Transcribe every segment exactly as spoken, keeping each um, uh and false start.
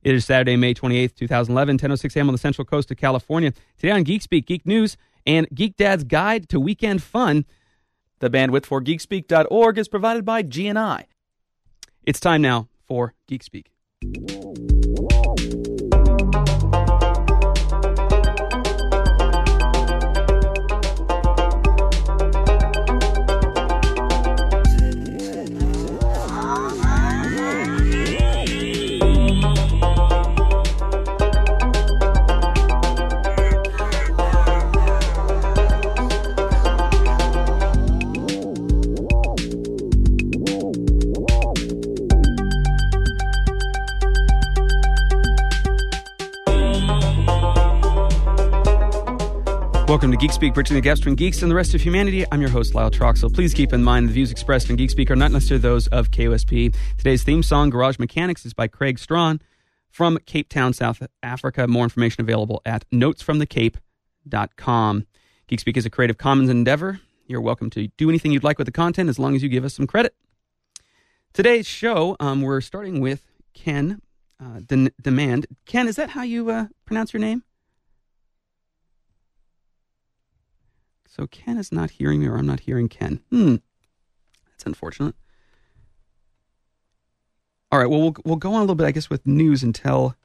It is Saturday, May twenty-eighth, twenty eleven, ten oh six a.m. on the Central Coast of California. Today on Geek Speak, Geek News, and Geek Dad's Guide to Weekend Fun. The bandwidth for geek speak dot org is provided by G N I. It's time now for Geek Speak. Welcome to Geek Speak, bridging the gaps between geeks and the rest of humanity. I'm your host, Lyle Troxel. Please keep in mind the views expressed in Geek Speak are not necessarily those of K O S P. Today's theme song, Garage Mechanics, is by Craig Strawn from Cape Town, South Africa. More information available at notes from the cape dot com. Geek Speak is a Creative Commons endeavor. You're welcome to do anything you'd like with the content as long as you give us some credit. Today's show, um, we're starting with Ken uh, De- Demand. Ken, is that how you uh, pronounce your name? So Ken is not hearing me, or I'm not hearing Ken. Hmm. That's unfortunate. All right, well, we'll we'll go on a little bit, I guess, with news until...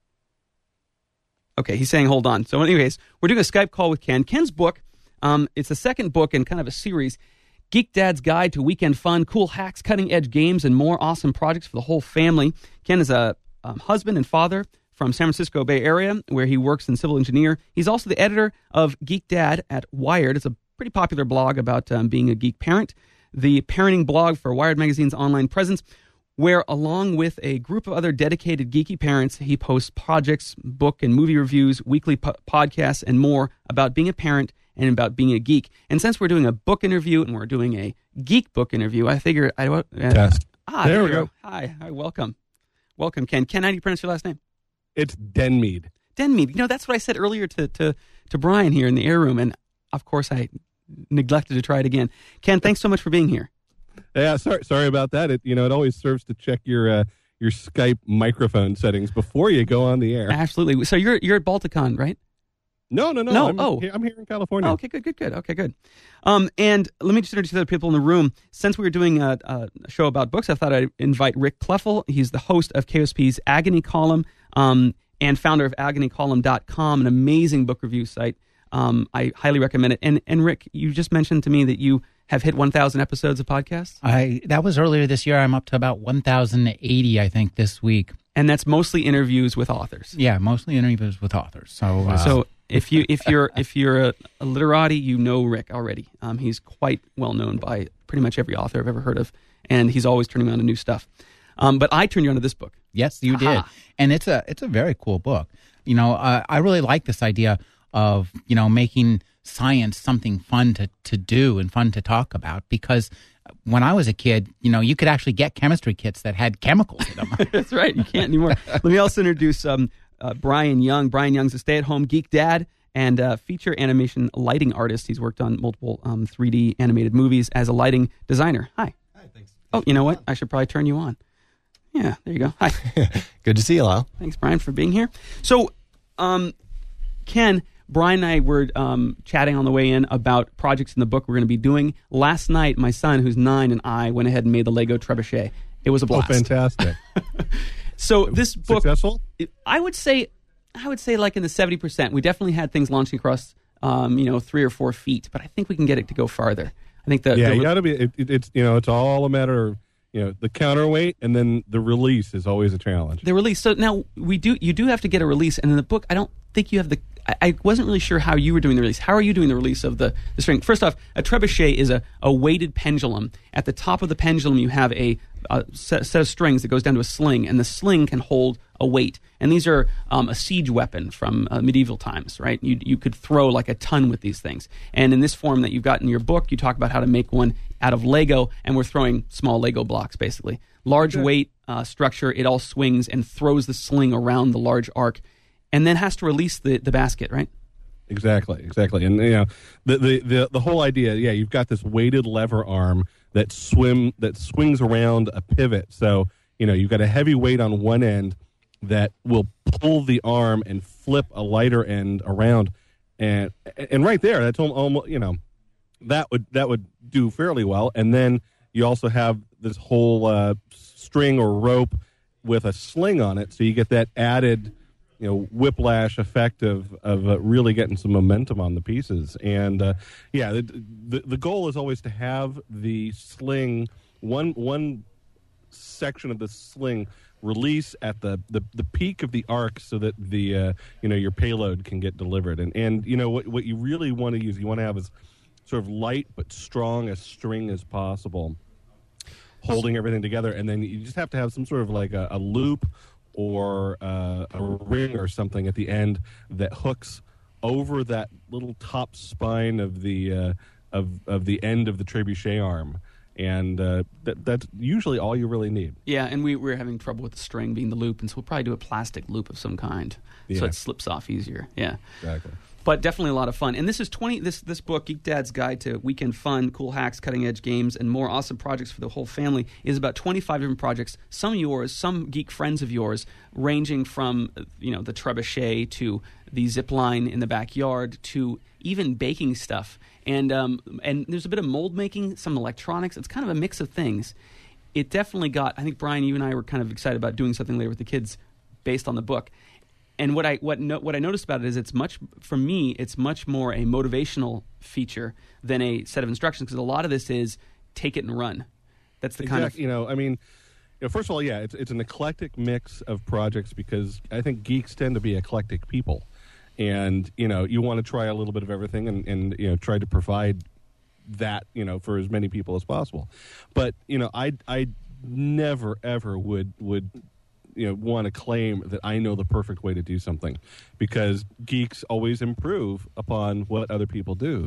Okay, he's saying hold on. So anyways, we're doing a Skype call with Ken. Ken's book, um, it's the second book in kind of a series, Geek Dad's Guide to Weekend Fun, cool hacks, cutting-edge games, and more awesome projects for the whole family. Ken is a um, husband and father from San Francisco Bay Area, where he works in civil engineer. He's also the editor of Geek Dad at Wired. It's a pretty popular blog about um, being a geek parent, the parenting blog for Wired Magazine's online presence, where along with a group of other dedicated geeky parents, he posts projects, book and movie reviews, weekly po- podcasts, and more about being a parent and about being a geek. And since we're doing a book interview and we're doing a geek book interview, I figured I... Uh, Test. Ah, there, there we go. go. Hi, hi, welcome. Welcome, Ken. Ken, how do you pronounce your last name? It's Denmead. Denmead. You know, that's what I said earlier to, to, to Brian here in the air room, and of course I neglected to try it again. Ken, thanks so much for being here. Yeah, sorry, sorry about that. It you know it always serves to check your uh, your Skype microphone settings before you go on the air. Absolutely. So you're you're at Balticon, right? No, no, no. No. I'm, oh, here, I'm here in California. Oh, okay, good, good, good. Okay, good. Um, and let me just introduce the other people in the room. Since we were doing a, a show about books, I thought I'd invite Rick Kleffel. He's the host of K O S P's Agony Column um, and founder of agony column dot com, an amazing book review site. Um, I highly recommend it. And and Rick, you just mentioned to me that you have hit one thousand episodes of podcasts. I that was earlier this year. I'm up to about one thousand eighty, I think, this week. And that's mostly interviews with authors. Yeah, mostly interviews with authors. So, uh, so if you if you're if you're a, a literati, you know Rick already. Um, he's quite well known by pretty much every author I've ever heard of, and he's always turning me on to new stuff. Um, but I turned you on to this book. Yes, you Aha. did, and it's a it's a very cool book. You know, uh, I really like this idea of, you know, making science something fun to, to do and fun to talk about, because when I was a kid, you know, you could actually get chemistry kits that had chemicals in them. That's right. You can't anymore. Let me also introduce um, uh, Brian Young. Brian Young's a stay-at-home geek dad and uh, feature animation lighting artist. He's worked on multiple um, three D animated movies as a lighting designer. Hi. Hi, thanks. Oh, you know what? I should probably turn you on. Yeah, there you go. Hi. Good to see you, Lyle. Thanks, Brian, for being here. So, um, Ken, Brian and I were um, chatting on the way in about projects in the book we're going to be doing. Last night, my son, who's nine, and I went ahead and made the Lego Trebuchet. It was a blast. Oh, fantastic. So this book... Successful? I would say, I would say like in the seventy percent. We definitely had things launching across, um, you know, three or four feet, but I think we can get it to go farther. I think that... Yeah, the, you got to be... It, it, it's, you know, it's all a matter of, you know, the counterweight, and then the release is always a challenge. The release. So now we do. You do have to get a release, and in the book, I don't think you have the... I, I wasn't really sure how you were doing the release. How are you doing the release of the, the string? First off, a trebuchet is a, a weighted pendulum. At the top of the pendulum, you have a, a set, set of strings that goes down to a sling, and the sling can hold a weight. And these are um, a siege weapon from uh, medieval times, right? You you could throw like a ton with these things. And in this form that you've got in your book, you talk about how to make one out of Lego, and we're throwing small Lego blocks, basically. Large Okay. weight uh, structure, it all swings and throws the sling around the large arc, and then has to release the, the basket, right? Exactly, exactly. And, you know, the, the, the, the whole idea, yeah, you've got this weighted lever arm that swim that swings around a pivot. So, you know, you've got a heavy weight on one end, that will pull the arm and flip a lighter end around, and and right there, that's almost, you know, that would that would do fairly well. And then you also have this whole uh, string or rope with a sling on it, so you get that added, you know, whiplash effect of of uh, really getting some momentum on the pieces. And uh, yeah, the, the the goal is always to have the sling one one section of the sling release at the, the, the peak of the arc, so that the uh, you know, your payload can get delivered. And and you know what what you really want to use, you want to have as sort of light but strong a string as possible, holding everything together. And then you just have to have some sort of like a, a loop or uh, a ring or something at the end that hooks over that little top spine of the uh, of of the end of the trebuchet arm. And uh, that, that's usually all you really need. Yeah, and we, we're having trouble with the string being the loop, and so we'll probably do a plastic loop of some kind, yeah. so it slips off easier. Yeah, exactly. But definitely a lot of fun. And this is twenty. This this book, Geek Dad's Guide to Weekend Fun, Cool Hacks, Cutting Edge Games, and More Awesome Projects for the Whole Family, is about twenty-five different projects. Some yours, some geek friends of yours, ranging from, you know, the trebuchet to the zip line in the backyard to even baking stuff. And um, and there's a bit of mold making, some electronics. It's kind of a mix of things. It definitely got. I think Brian, you and I were kind of excited about doing something later with the kids, based on the book. And what I what no, what I noticed about it is it's much, for me, it's much more a motivational feature than a set of instructions, because a lot of this is take it and run. That's the exactly. kind of, you know, I mean, you know, first of all, yeah, it's it's an eclectic mix of projects, because I think geeks tend to be eclectic people, and you know, you want to try a little bit of everything, and, and you know, try to provide that, you know, for as many people as possible. But you know, I I never ever would would. you know, want to claim that I know the perfect way to do something, because geeks always improve upon what other people do.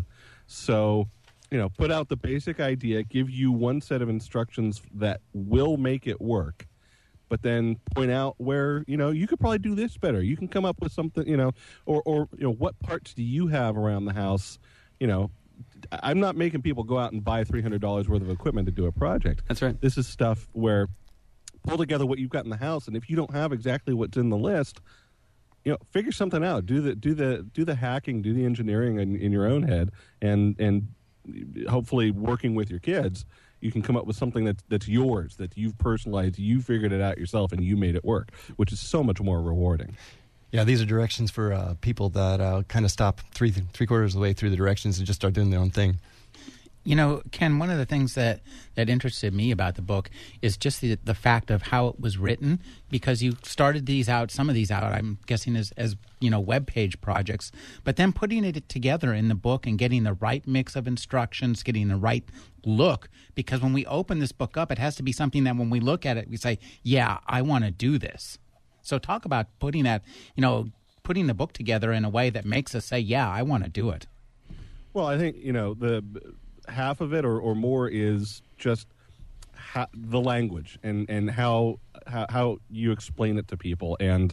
So, you know, put out the basic idea, give you one set of instructions that will make it work, but then point out where, you know, you could probably do this better. You can come up with something, you know, or, or you know, what parts do you have around the house? You know, I'm not making people go out and buy three hundred dollars worth of equipment to do a project. That's right. This is stuff where pull together what you've got in the house, and if you don't have exactly what's in the list, you know, figure something out. Do the do the do the hacking, do the engineering in, in your own head, and and hopefully working with your kids, you can come up with something that's that's yours, that you've personalized, you figured it out yourself, and you made it work, which is so much more rewarding. Yeah, these are directions for uh, people that uh, kind of stop three three quarters of the way through the directions and just start doing their own thing. You know, Ken, one of the things that, that interested me about the book is just the the fact of how it was written, because you started these out, some of these out, I'm guessing, as, as you know, web page projects, but then putting it together in the book and getting the right mix of instructions, getting the right look, because when we open this book up, it has to be something that when we look at it, we say, yeah, I want to do this. So talk about putting that, you know, putting the book together in a way that makes us say, yeah, I want to do it. Well, I think, you know, the half of it or, or more is just ha- the language and, and how, how how you explain it to people. And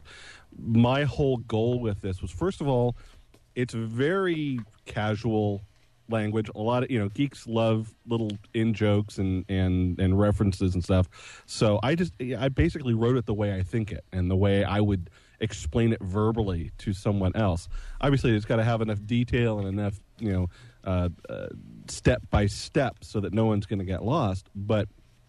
my whole goal with this was, first of all, it's very casual language. A lot of, you know, geeks love little in jokes and, and, and references and stuff. So I just, I basically wrote it the way I think it and the way I would explain it verbally to someone else. Obviously, it's got to have enough detail and enough, you know, uh, uh, step by step so that no one's going to get lost. But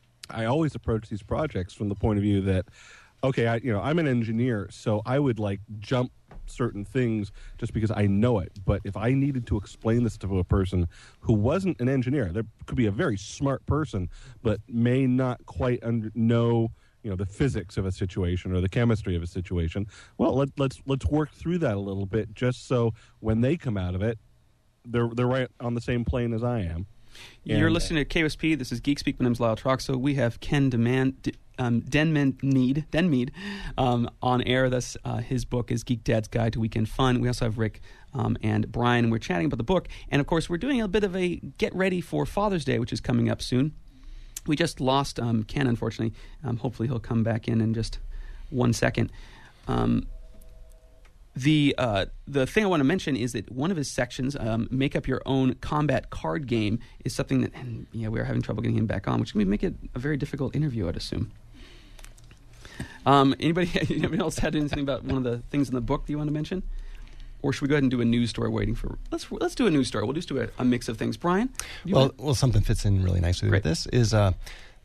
I always approach these projects from the point of view that, okay, I, you know, I'm an engineer, so I would like jump certain things just because I know it. But if I needed to explain this to a person who wasn't an engineer, there could be a very smart person, but may not quite under, know, you know, the physics of a situation or the chemistry of a situation. Well, let, let's let's work through that a little bit, just so when they come out of it, they're they're right on the same plane as I am. You're And, listening to K O S P. This is Geek Speak. My name's Lyle Troxel. We have Ken Demand, D- um, Denmead, Denmead um, on air. That's, uh, his book is Geek Dad's Guide to Weekend Fun. We also have Rick um, and Brian, and we're chatting about the book. And, of course, we're doing a bit of a get ready for Father's Day, which is coming up soon. We just lost um, Ken, unfortunately. Um, hopefully he'll come back in in just one second. Um, the uh, the thing I want to mention is that one of his sections, um, Make Up Your Own Combat Card Game, is something that, and yeah, we are having trouble getting him back on, which may make it a very difficult interview, I'd assume. Um, anybody, anybody else had anything about one of the things in the book that you want to mention? Or should we go ahead and do a news story waiting for... Let's let's do a news story. We'll just do a, a mix of things. Brian? you Well, want- well, something fits in really nicely Great. with this is uh,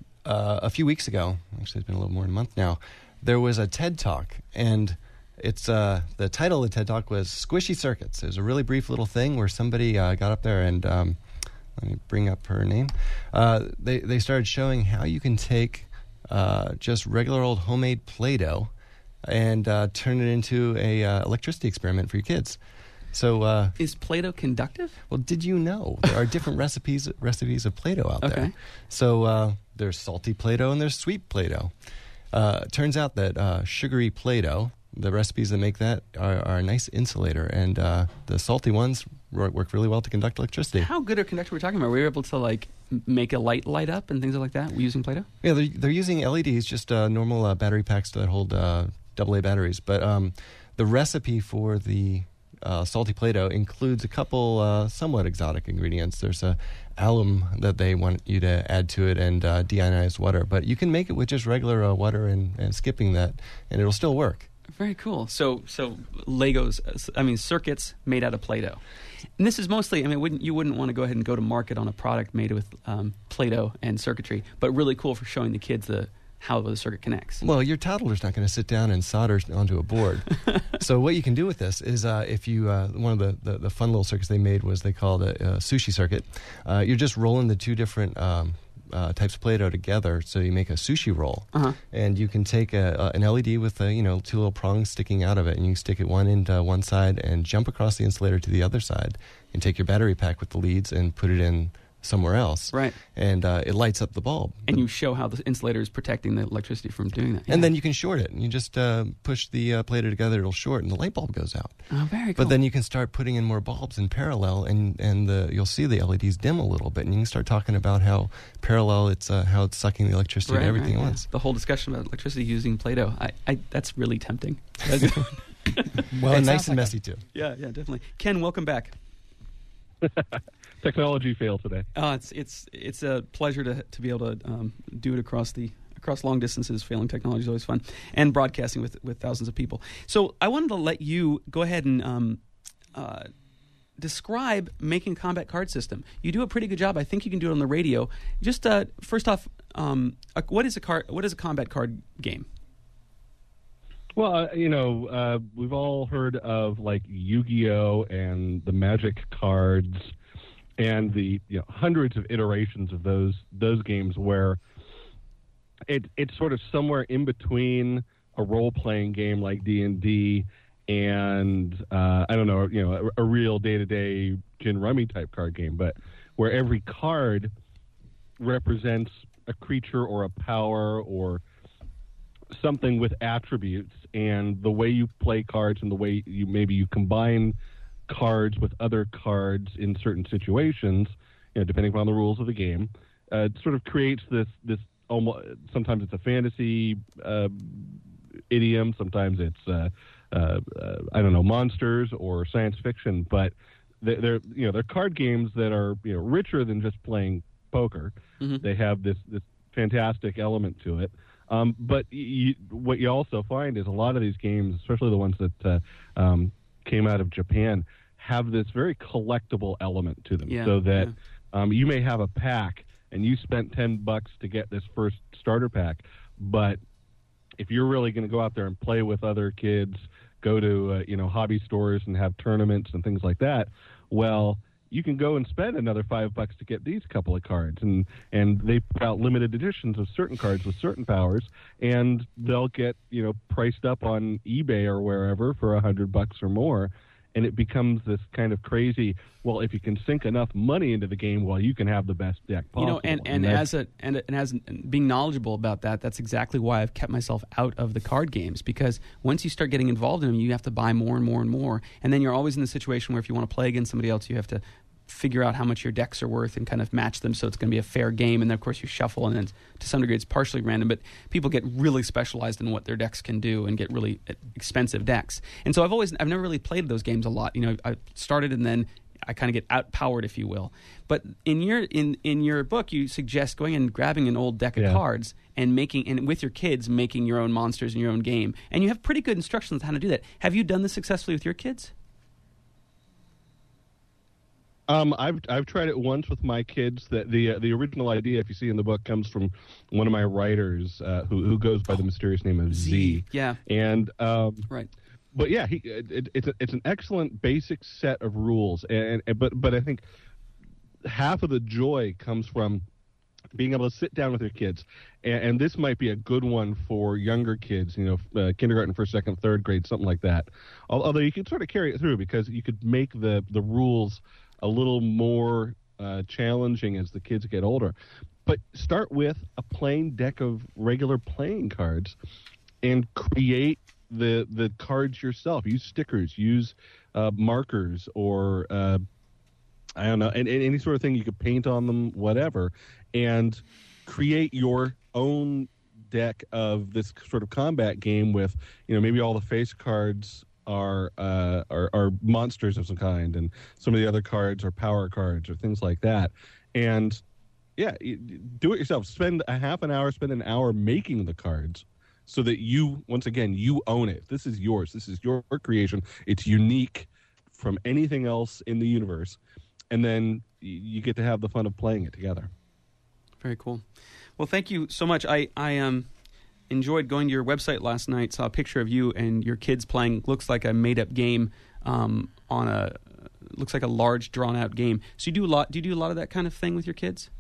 uh, a few weeks ago, actually it's been a little more than a month now, there was a TED Talk, and it's uh, the title of the TED Talk was Squishy Circuits. It was a really brief little thing where somebody uh, got up there and, um, let me bring up her name, uh, they, they started showing how you can take uh, just regular old homemade Play-Doh and uh, turn it into a uh, electricity experiment for your kids. So, uh, Is Play-Doh conductive? well, did you know there are different recipes recipes of Play-Doh out Okay. there? So uh, there's salty Play-Doh and there's sweet Play-Doh. Uh, it turns out that uh, sugary Play-Doh, the recipes that make that are, are a nice insulator, and uh, the salty ones work, work really well to conduct electricity. How good a conductor are we talking about? Were you able to like m- make a light light up and things like that using Play-Doh? Yeah, they're, they're using L E Ds, just uh, normal uh, battery packs that hold uh, double A batteries. But um, the recipe for the uh, salty Play-Doh includes a couple uh, somewhat exotic ingredients. There's a alum that they want you to add to it, and uh, deionized water. But you can make it with just regular uh, water and, and skipping that, and it'll still work. Very cool. So, so Legos, uh, I mean, circuits made out of Play-Doh. And this is mostly, I mean, wouldn't you wouldn't want to go ahead and go to market on a product made with um, Play-Doh and circuitry, but really cool for showing the kids the how the circuit connects. Well, your toddler's not going to sit down and solder onto a board. So what you can do with this is uh, if you, uh, one of the, the, the fun little circuits they made was they called a, a sushi circuit. Uh, you're just rolling the two different um, uh, types of Play-Doh together, so you make a sushi roll. Uh-huh. And you can take a, a, an L E D with a, you know, two little prongs sticking out of it, and you can stick it one into one side and jump across the insulator to the other side, and take your battery pack with the leads and put it in somewhere else. Right. And uh, it lights up the bulb. And you show how the insulator is protecting the electricity from doing that. And Yeah. then you can short it, and you just uh, push the uh, Play-Doh together, it'll short, and the light bulb goes out. Oh, very cool. But then you can start putting in more bulbs in parallel, and and the you'll see the L E Ds dim a little bit, and you can start talking about how parallel it's uh, how it's sucking the electricity Right, and everything right, at yeah. once. The whole discussion about electricity using Play-Doh, I, I, that's really tempting. Well, and it nice sounds and like messy too. yeah, yeah, definitely. Ken, welcome back. Technology failed today. Uh, it's it's it's a pleasure to to be able to um, do it across the across long distances. Failing technology is always fun, and broadcasting with with thousands of people. So I wanted to let you go ahead and um, uh, describe making a combat card system. You do a pretty good job. I think you can do it on the radio. Just uh, first off, um, a, what is a card? What is a combat card game? Well, uh, you know, uh, we've all heard of like Yu-Gi-Oh and the Magic cards, and the you know hundreds of iterations of those those games where it it's sort of somewhere in between a role-playing game like D and D and uh, I don't know, you know, a, a real day-to-day gin rummy type card game, but where every card represents a creature or a power or something with attributes, and the way you play cards and the way you maybe you combine cards with other cards in certain situations, you know, depending upon the rules of the game, uh, it sort of creates this this almost. Sometimes it's a fantasy uh, idiom, sometimes it's uh, uh, uh, I don't know, monsters or science fiction, but they're, they're you know they're card games that are you know richer than just playing poker. Mm-hmm. They have this this fantastic element to it. Um, but you, what you also find is a lot of these games, especially the ones that uh, um, came out of Japan, have this very collectible element to them. Yeah, so that yeah. um, you may have a pack and you spent ten bucks to get this first starter pack, but if you're really going to go out there and play with other kids, go to uh, you know hobby stores and have tournaments and things like that, well, you can go and spend another five bucks to get these couple of cards, and and they put out limited editions of certain cards with certain powers, and they'll get you know priced up on eBay or wherever for a hundred bucks or more, and it becomes this kind of crazy. Well, if you can sink enough money into the game, well, you can have the best deck possible. You know, and, and that's- as a and, and as being knowledgeable about that, that's exactly why I've kept myself out of the card games, because once you start getting involved in them, you have to buy more and more and more, and then you're always in the situation where if you want to play against somebody else, you have to figure out how much your decks are worth and kind of match them so it's going to be a fair game. And then, of course, you shuffle, and then to some degree it's partially random, but people get really specialized in what their decks can do and get really expensive decks. And so I've always, I've never really played those games a lot. You know, I started and then I kind of get outpowered, if you will. But in your in, in your book, you suggest going and grabbing an old deck of Yeah. cards and making and with your kids making your own monsters in your own game. And you have pretty good instructions on how to do that. Have you done this successfully with your kids? Um, I've I've tried it once with my kids. That the uh, the original idea, if you see in the book, comes from one of my writers uh, who who goes by the mysterious name of Z. Z, yeah. And um, Right. but yeah, he it, it's a, it's an excellent basic set of rules, and, and but but I think half of the joy comes from being able to sit down with your kids, and, and this might be a good one for younger kids, you know, uh, kindergarten, first, second, third grade, something like that. Although you could sort of carry it through because you could make the the rules a little more uh, challenging as the kids get older. But start with a plain deck of regular playing cards and create the the cards yourself. Use stickers, use uh, markers, or uh, I don't know, and, and any sort of thing you could paint on them, whatever, and create your own deck of this sort of combat game with, you know, maybe all the face cards are, uh, are are monsters of some kind, and some of the other cards are power cards or things like that. And yeah, do it yourself. Spend a half an hour, spend an hour making the cards, so that you, once again, you own it. This is yours. This is your creation. It's unique from anything else in the universe, and then you get to have the fun of playing it together. Very cool. Well, thank you so much. I I um. enjoyed going to your website last night, saw a picture of you and your kids playing, looks like a made-up game um, on a, looks like a large, drawn-out game. So you do a lot, do you do a lot of that kind of thing with your kids?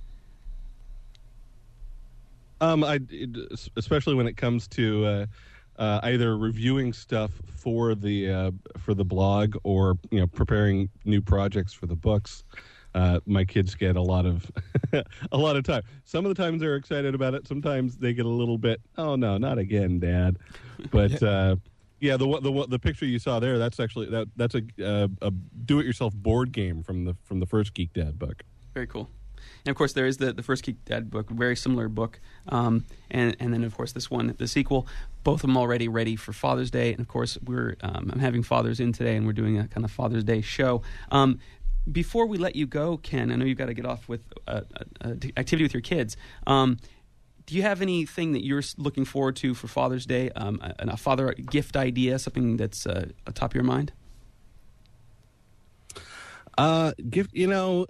Um, I, it, especially when it comes to uh, uh, either reviewing stuff for the uh, for the blog or, you know, preparing new projects for the books. Uh, my kids get a lot of a lot of time. Some of the times they're excited about it. Sometimes they get a little bit, oh no, not again, Dad. But uh, yeah, the the the picture you saw there, that's actually that that's a uh, a do-it-yourself board game from the from the first Geek Dad book. Very cool. And of course, there is the the first Geek Dad book, very similar book, um, and and then of course this one, the sequel. Both of them already ready for Father's Day, and of course we're um, I'm having fathers in today, and we're doing a kind of Father's Day show. Um, Before we let you go, Ken, I know you've got to get off with uh, uh, activity with your kids. Um, do you have anything that you're looking forward to for Father's Day? Um, a, a father gift idea, something that's uh, atop your mind? Uh, gift, you know,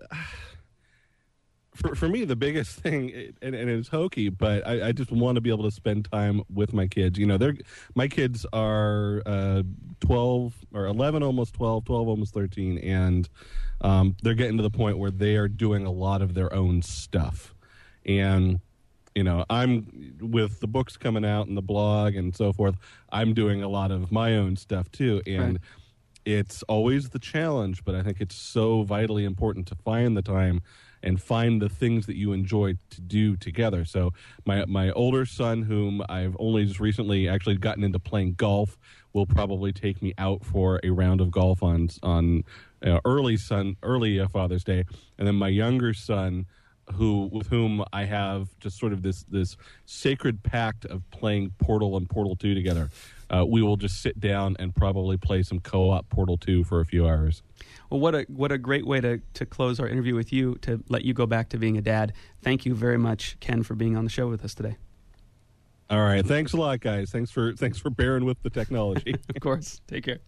for for me the biggest thing, and, and it's hokey, but I, I just want to be able to spend time with my kids. You know, they're my kids are uh, twelve or eleven, almost twelve, twelve, almost thirteen, and Um, they're getting to the point where they are doing a lot of their own stuff. And, you know, I'm, with the books coming out and the blog and so forth, I'm doing a lot of my own stuff too. And Right. It's always the challenge, but I think it's so vitally important to find the time and find the things that you enjoy to do together. So my my older son, whom I've only just recently actually gotten into playing golf, will probably take me out for a round of golf on on uh, early son early uh, Father's Day, and then my younger son, who with whom I have just sort of this this sacred pact of playing Portal and Portal two together. Uh, we will just sit down and probably play some co-op Portal two for a few hours. Well, what a what a great way to, to close our interview with you, to let you go back to being a dad. Thank you very much, Ken, for being on the show with us today. All right. Thanks a lot, guys. Thanks for thanks for bearing with the technology. Of course. Take care.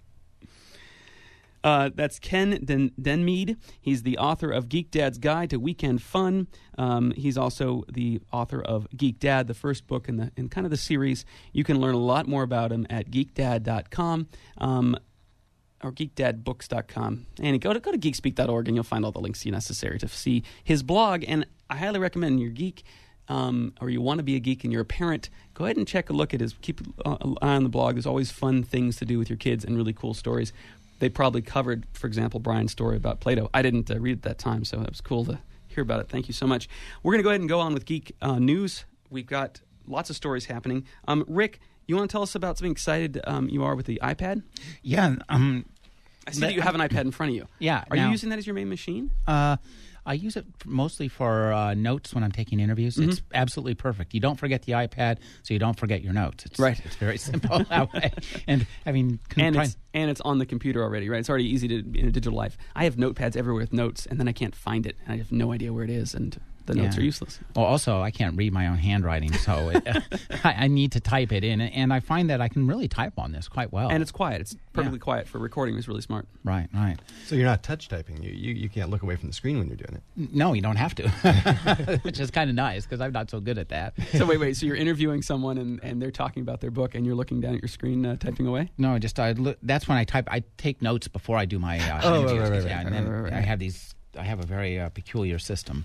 Uh, that's Ken Den- Denmead. He's the author of Geek Dad's Guide to Weekend Fun. Um, he's also the author of Geek Dad, the first book in the in kind of the series. You can learn a lot more about him at geek dad dot com um, or geek dad books dot com. And go to go to geek speak dot org and you'll find all the links necessary to see his blog. And I highly recommend you're geek um, or you want to be a geek and you're a parent, go ahead and check a look at his. Keep an eye on the blog. There's always fun things to do with your kids and really cool stories. They probably covered, for example, Brian's story about Plato. I didn't uh, read it at that time, so it was cool to hear about it. Thank you so much. We're going to go ahead and go on with Geek uh, News. We've got lots of stories happening. Um, Rick, you want to tell us about something excited um, you are with the iPad? Yeah. Um, I see that you have an iPad in front of you. Yeah. Are now, you using that as your main machine? Uh, I use it mostly for uh, notes when I'm taking interviews. Mm-hmm. It's absolutely perfect. You don't forget the iPad, so you don't forget your notes. It's, Right. It's very simple that way. And having And try- it's, and it's on the computer already, right? It's already easy to in a digital life. I have notepads everywhere with notes, and then I can't find it, and I have no idea where it is, and the notes Yeah. are useless. Well, also, I can't read my own handwriting, so it, I, I need to type it in. And I find that I can really type on this quite well. And it's quiet. It's perfectly quiet for recording. It's really smart. right, right. So you're not touch typing. You, you you can't look away from the screen when you're doing it. No, you don't have to, which is kind of nice because I'm not so good at that. So wait, wait. So you're interviewing someone, and, and they're talking about their book, and you're looking down at your screen, uh, typing away? No, just I look, that's when I type. I take notes before I do my uh, Oh, interviews. right, right, right, yeah, and right, then right, right. I have these. I have a very uh, peculiar system.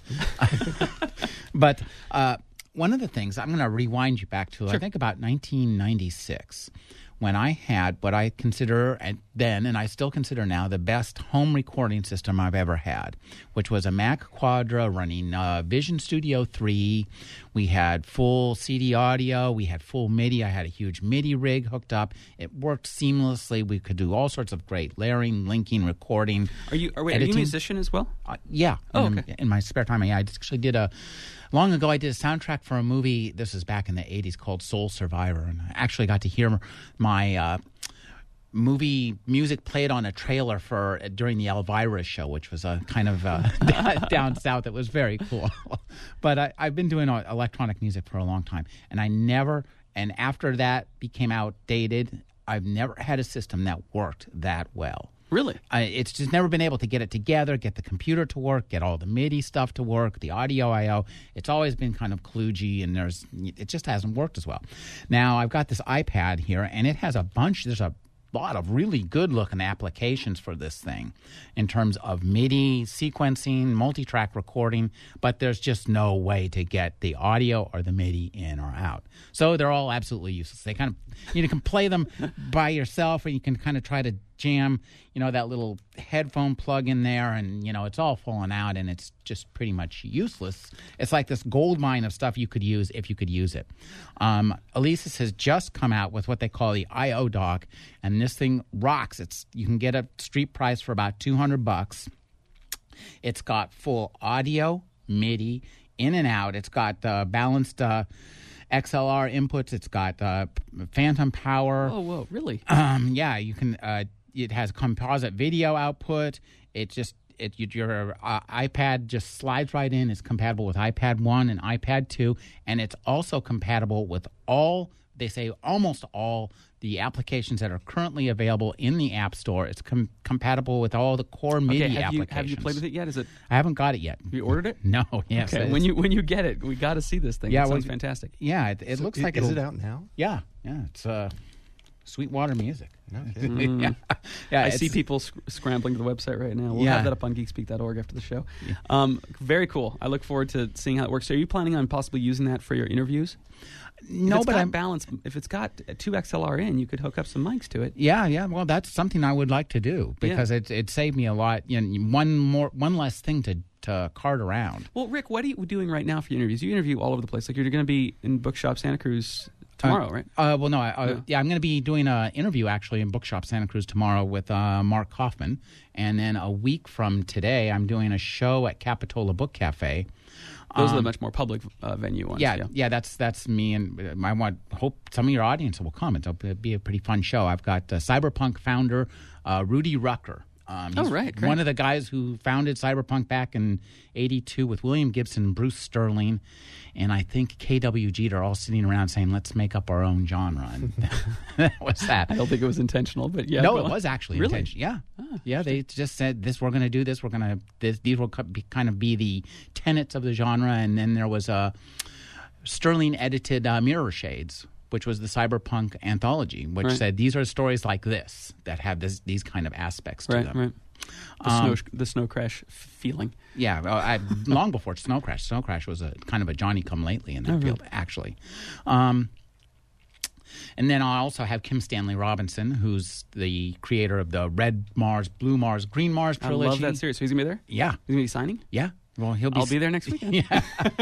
But uh, one of the things I'm going to rewind you back to, I think about nineteen ninety-six, when I had what I consider and then, and I still consider now, the best home recording system I've ever had, which was a Mac Quadra running uh, Vision Studio three. We had full C D audio. We had full MIDI. I had a huge MIDI rig hooked up. It worked seamlessly. We could do all sorts of great layering, linking, recording. Are you? Are, wait, are you a editing. musician as well? Uh, yeah. Oh, in, okay. in my spare time, yeah, I actually did a. Long ago, I did a soundtrack for a movie. This was back in the eighties called Soul Survivor, and I actually got to hear my uh, movie music played on a trailer for uh, during the Elvira show, which was a kind of uh, down south. It was very cool. But I, I've been doing uh, electronic music for a long time, and I never. And after that became outdated, I've never had a system that worked that well. Really? I, it's just never been able to get it together, get the computer to work, get all the MIDI stuff to work, the audio I O. It's always been kind of kludgy, and there's it just hasn't worked as well. Now, I've got this iPad here, and it has a bunch, there's a lot of really good-looking applications for this thing in terms of MIDI, sequencing, multi-track recording, but there's just no way to get the audio or the MIDI in or out. So they're all absolutely useless. They kind of, you can play them by yourself, or you can kind of try to jam, you know, that little headphone plug in there, and, you know, it's all falling out, and it's just pretty much useless. It's like this gold mine of stuff you could use if you could use it. Um, Alesis has just come out with what they call the I O Dock, and this thing rocks. It's you can get a street price for about two hundred bucks. It's got full audio, MIDI, in and out. It's got uh, balanced uh, X L R inputs. It's got uh, phantom power. Oh, whoa, really? Um, yeah, you can. Uh, it has composite video output. It just it your uh, iPad just slides right in. It's compatible with iPad one and iPad two, and it's also compatible with all. They say almost all the applications that are currently available in the App Store. It's com- compatible with all the core MIDI Okay, have you, applications. have you played with it yet? Is it? I haven't got it yet. Have you ordered it? No. Yes. Okay. it's- When you when you get it, we got to see this thing. Yeah, it sounds well, fantastic. Yeah. It, it So looks i- like is it'll- it out now? Yeah. Yeah. It's uh, Sweetwater Music. No kidding. yeah. Yeah. I it's- see people sc- scrambling to the website right now. We'll Yeah. have that up on geekspeak dot org after the show. Um, very cool. I look forward to seeing how it works. So are you planning on possibly using that for your interviews? No, if it's but got I'm. balance. If it's got two X L R in, you could hook up some mics to it. Yeah, yeah. Well, that's something I would like to do because it it saved me a lot. You know, one more, one less thing to to cart around. Well, Rick, what are you doing right now for your interviews? You interview all over the place. Like you're going to be in Bookshop Santa Cruz tomorrow, Uh, right? Uh, well, no, I, uh, Yeah. yeah, I'm going to be doing an interview actually in Bookshop Santa Cruz tomorrow with uh, Mark Kaufman, and then a week from today, I'm doing a show at Capitola Book Cafe. Those are the Um, much more public uh, venue ones. Yeah, yeah, that's that's me, and uh, I want hope some of your audience will come. It'll be a pretty fun show. I've got uh, Cyberpunk founder uh, Rudy Rucker. Um, Oh, he's right, great. one of the guys who founded Cyberpunk back in eighty-two with William Gibson and Bruce Sterling, and I think K W G are all sitting around saying, "Let's make up our own genre." And that was that. I don't think it was intentional, but yeah. no, go it on. was actually Really? intentional. Yeah, yeah. They just said this. We're going to do this. We're going to this. These will co- be, kind of be the tenets of the genre. And then there was a Sterling edited uh, Mirror Shades, which was the cyberpunk anthology, which Right. said these are stories like this that have this, these kind of aspects to Right, them. right. The, Um, snow, sh- the snow crash f- feeling. Yeah, well, I, long before Snow Crash. Snow Crash was a kind of a Johnny Come Lately in that Oh, field, really? actually. Um, and then I also have Kim Stanley Robinson, who's the creator of the Red Mars, Blue Mars, Green Mars I trilogy. love that series. So he's going to be there? Yeah, He's going to be signing? yeah, Well, he'll be I'll be there next weekend. Yeah,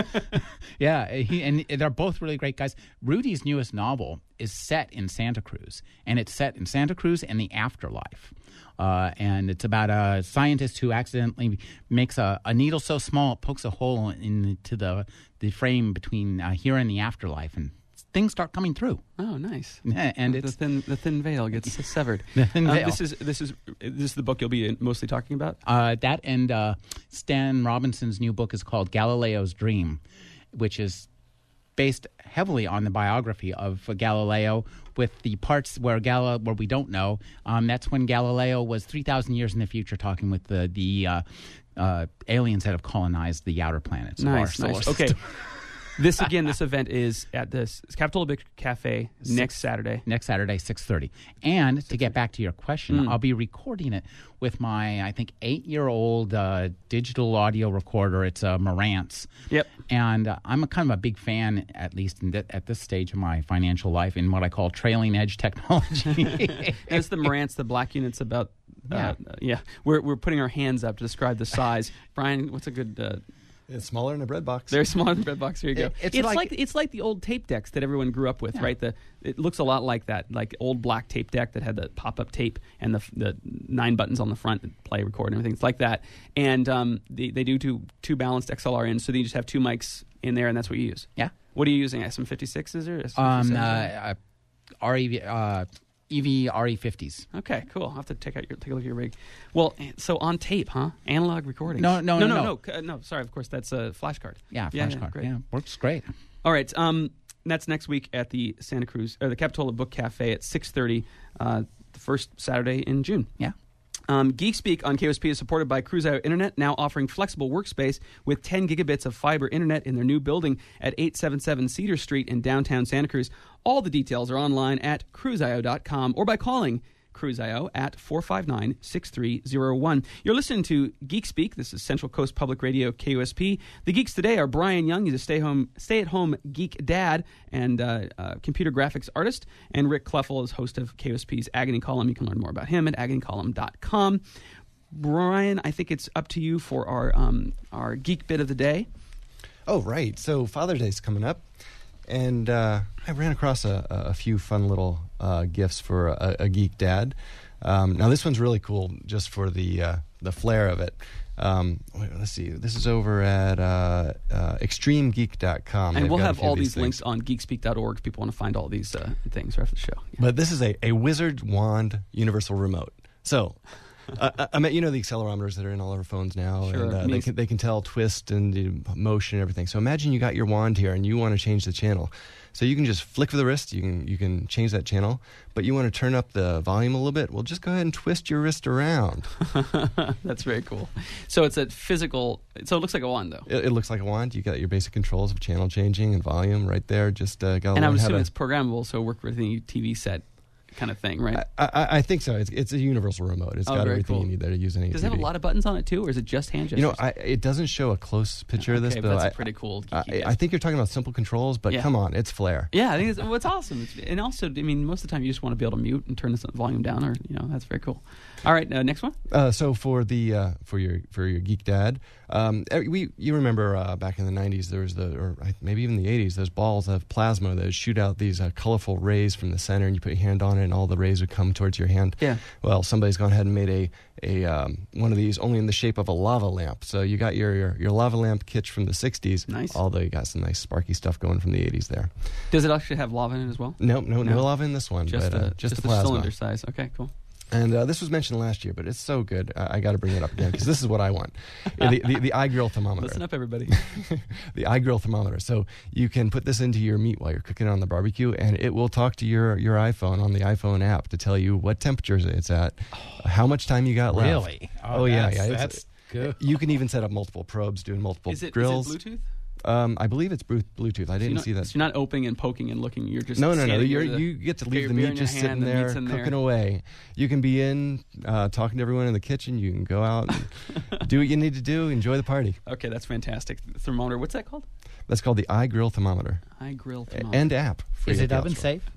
yeah. He, and they're both really great guys. Rudy's newest novel is set in Santa Cruz, and it's set in Santa Cruz and the afterlife. Uh, and it's about a scientist who accidentally makes a, a needle so small it pokes a hole into the the frame between uh, here and the afterlife, and things start coming through. Oh, nice. Yeah, and the it's thin the thin veil gets severed. The thin Um, veil. this is this is this is the book you'll be mostly talking about. Uh, that and uh, Stan Robinson's new book is called Galileo's Dream, which is based heavily on the biography of uh, Galileo, with the parts where Gal- where we don't know. Um, that's when Galileo was three thousand years in the future, talking with the the uh, uh, aliens that have colonized the outer planets. of our Nice, solar nice. system. Okay. This again, this event is at this Capitol Book Cafe next Saturday. Next Saturday, six thirty. And to get back to your question, Mm. I'll be recording it with my, I think, eight-year-old uh, digital audio recorder. It's a Marantz. Yep. And uh, I'm a kind of a big fan, at least in th- at this stage of my financial life, in what I call trailing edge technology. That's the Marantz, the black units about. Uh, Yeah. uh, yeah. We're we're putting our hands up to describe the size. Brian, what's a good? Uh, It's smaller than a bread box. Very smaller than bread box. Here you go. It- it's it's like, like- it's like the old tape decks that everyone grew up with, Yeah. right? The it looks a lot like that, like old black tape deck that had the pop up tape and the the nine buttons on the front that play, record, and everything. It's like that. And um, they they do two two balanced X L R ins, so then you just have two mics in there, and that's what you use. Yeah. What are you using? S M fifty-sixes or S M Um, fifty-sevens? uh, uh, R E V, uh, E V R E fifties. Okay, cool. I'll have to take out your take a look at your rig. Well, so on tape, huh? Analog recordings. No, no, no, no, no, no. no. Uh, no, sorry, of course, that's a flash card. Yeah, Yeah, flash yeah, card. great. Yeah, works great. All right, um, that's next week at the Santa Cruz or the Capitola Book Cafe at six thirty, uh, the first Saturday in June. Yeah. Um, Geek Speak on K O S P is supported by Cruise.io Internet, now offering flexible workspace with ten gigabits of fiber internet in their new building at eight seventy-seven Cedar Street in downtown Santa Cruz. All the details are online at cruise io dot com or by calling Cruise.io at four five nine, six three zero one. You're listening to Geek Speak. This is Central Coast Public Radio, K O S P. The geeks today are Brian Young. He's a stay-home, stay-at-home geek dad and uh, uh, computer graphics artist. And Rick Kleffel is host of K O S P's Agony Column. You can learn more about him at agony column dot com. Brian, I think it's up to you for our um, our geek bit of the day. Oh, right. So Father's Day's coming up, and uh, I ran across a, a few fun little uh, gifts for a, a geek dad. Um, now, this one's really cool just for the uh, the flair of it. Um, wait, let's see. This is over at uh, uh, extreme geek dot com. And They've we'll got a have few of all these things. links on geek speak dot org if people want to find all these uh, things right after the show. Yeah. But this is a, a wizard wand universal remote. So, uh, I mean, you know the accelerometers that are in all our phones now, Sure. and uh, they Means- can they can tell twist and uh, motion and everything. So imagine you got your wand here and you want to change the channel. So you can just flick with the wrist. You can you can change that channel, but you want to turn up the volume a little bit. Well, just go ahead and twist your wrist around. That's very cool. So it's a physical. So it looks like a wand, though. It, it looks like a wand. You got your basic controls of channel changing and volume right there. Just uh, got to And learn I'm how assuming to. it's programmable, so work with any T V set kind of thing, right? I, I, I think so. It's, it's a universal remote. It's Oh, got very everything cool. you need there to use any Does T it V. have a lot of buttons on it too, or is it just hand gestures? You know, I, it doesn't show a close picture of this, okay, but that's I, a pretty cool. I, Geeky gift. I think you're talking about simple controls, but Yeah. come on, it's flair. Yeah, I think it's, well, it's awesome. It's, and also, I mean, most of the time you just want to be able to mute and turn the volume down, or you know, that's very cool. All right, uh, next one. Uh, so for the uh, for your for your geek dad, um, every- we you remember uh, back in the nineties there was the or maybe even the eighties those balls of plasma that would shoot out these uh, colorful rays from the center, and you put your hand on it, and all the rays would come towards your hand. Yeah. Well, somebody's gone ahead and made a a um, one of these only in the shape of a lava lamp. So you got your your, your lava lamp kitsch from the sixties. Nice. Although you got some nice sparky stuff going from the eighties there. Does it actually have lava in it as well? Nope, no, no, No. lava in this one, Just but uh, the just, just the plasma. cylinder size. Okay, cool. And uh, this was mentioned last year, but it's so good. I, I got to bring it up again because this is what I want. the, the, the iGrill thermometer. Listen up, everybody. The iGrill thermometer. So you can put this into your meat while you're cooking it on the barbecue, and it will talk to your, your iPhone on the iPhone app to tell you what temperature it's at, how much time you got left. Really? Oh, yeah, that's- yeah. It's- That's good. You can even set up multiple probes doing multiple Is it, grills. is it Bluetooth? Um, I believe it's Blu- Bluetooth. I So didn't you're not, see that. So you're not opening and poking and looking. You're just No, no, no. standing You're, near the- you get to get leave your the beer meat in your just hand, sitting the there meat's in cooking there. away. You can be in uh, talking to everyone in the kitchen. You can go out and do what you need to do. Enjoy the party. Okay, that's fantastic. Thermometer. What's that called? That's called the iGrill thermometer iGrill thermometer. and app. Free Is at it the App oven Store. safe?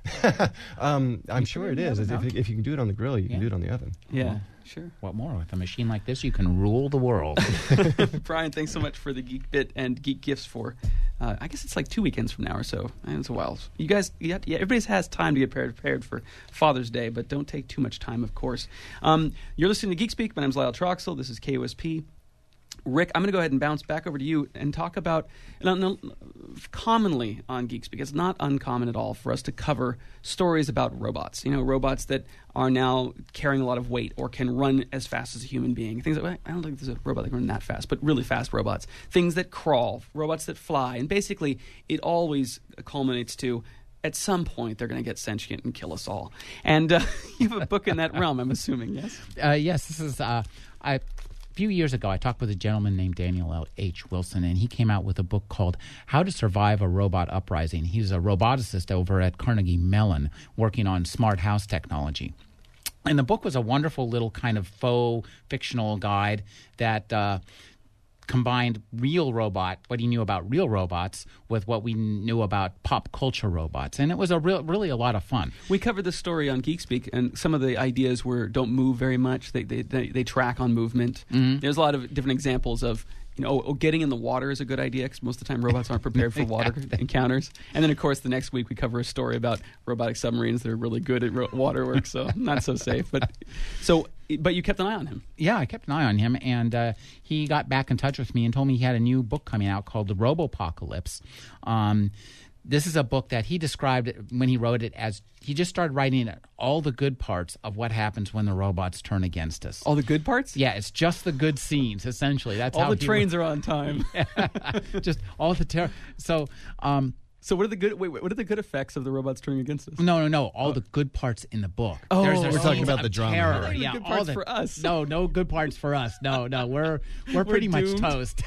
um, I'm sure it is. If, oven, if you can do it on the grill, you can Yeah. do it on the oven. Yeah, Well, sure. What more? With a machine like this, you can rule the world. Brian, thanks so much for the Geek Bit and Geek Gifts for, uh, I guess it's like two weekends from now or so. And it's a while. You guys, yeah, yeah, everybody has time to get prepared, prepared for Father's Day, but don't take too much time, of course. Um, you're listening to Geek Speak. My name's Lyle Troxel. This is K O S P. Rick, I'm going to go ahead and bounce back over to you and talk about, no, no, commonly on Geek Speak, it's not uncommon at all for us to cover stories about robots. You know, robots that are now carrying a lot of weight or can run as fast as a human being. Things that, I don't think there's a robot that can run that fast, but really fast robots. Things that crawl, robots that fly. And basically, it always culminates to, at some point, they're going to get sentient and kill us all. And uh, you have a book in that realm, I'm assuming, yes? Uh, yes, this is. Uh, I, a few years ago, I talked with a gentleman named Daniel L. H. Wilson, and he came out with a book called How to Survive a Robot Uprising. He's a roboticist over at Carnegie Mellon working on smart house technology. And the book was a wonderful little kind of faux fictional guide that uh, combined real robot, what he knew about real robots, with what we knew about pop culture robots. And it was a real, really a lot of fun. We covered this story on Geek Speak, and some of the ideas were don't move very much. They they, they, they track on movement. Mm-hmm. There's a lot of different examples of, you know, oh, getting in the water is a good idea because most of the time robots aren't prepared for water encounters. And then, of course, the next week we cover a story about robotic submarines that are really good at ro- water work, so not so safe. But so, but you kept an eye on him. Yeah, I kept an eye on him, and uh, he got back in touch with me and told me he had a new book coming out called The Robopocalypse. Um, this is a book that he described when he wrote it as he just started writing all the good parts of what happens when the robots turn against us. All the good parts? Yeah, it's just the good scenes, essentially. That's all how the he trains wrote- are on time. just all the ter- so. Um, So what are the good? Wait, wait, what are the good effects of the robots turning against us? No, no, no. All oh. the good parts in the book. Oh, there's, we're there's talking scenes about of the drama terror. here. Yeah, good all parts the, for us. No, no good parts for us. No, no. We're we're pretty We're much doomed. toast.